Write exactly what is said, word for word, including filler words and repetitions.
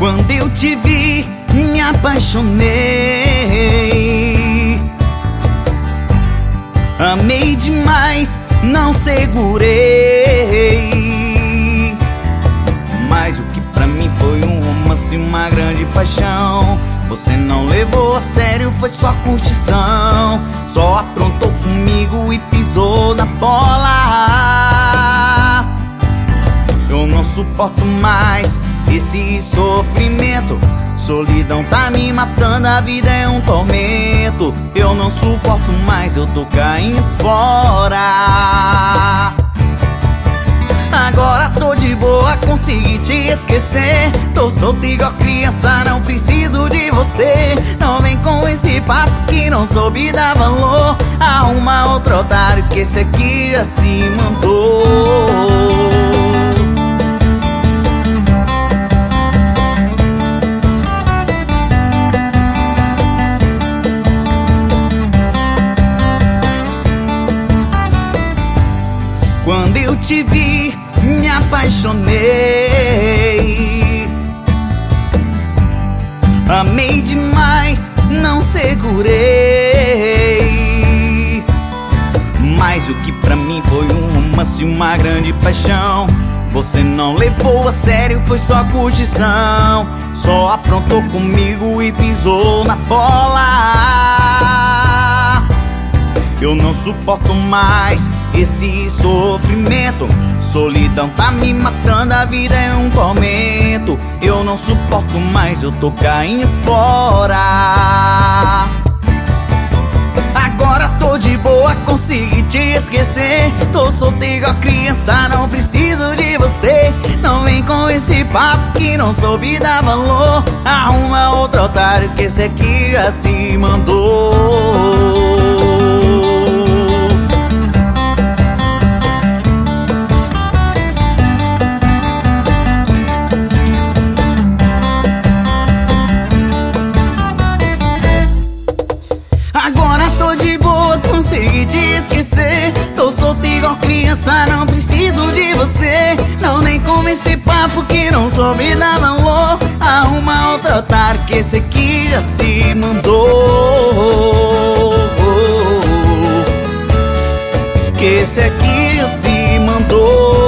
Quando eu te vi, me apaixonei. Amei demais, não segurei. Mas o que pra mim foi um romance, uma grande paixão, você não levou a sério, foi só curtição. Só aprontou comigo e pisou na bola. Eu não suporto mais esse sofrimento, solidão tá me matando, a vida é um tormento. Eu não suporto mais, eu tô caindo fora. Agora tô de boa, consegui te esquecer. Tô solto igual criança, não preciso de você. Não vem com esse papo que não soube dar valor. Arruma outro otário que esse aqui já se mandou. Quando eu te vi, me apaixonei. Amei demais, não segurei. Mas o que pra mim foi um romance, uma grande paixão, você não levou a sério, foi só curtição. Só aprontou comigo e pisou na bola. Eu não suporto mais esse sofrimento, solidão tá me matando, a vida é um tormento. Eu não suporto mais, eu tô caindo fora. Agora tô de boa, consegui te esquecer. Tô solto igual criança, não preciso de você. Não vem com esse papo que não soube dar valor. Arruma outro otário que esse aqui já se mandou. Agora tô de boa, consegui te esquecer. Tô solto igual criança, não preciso de você. Não nem com esse papo que não soube dar valor. Arruma outro otário que esse aqui já se mandou. Que esse aqui já se mandou.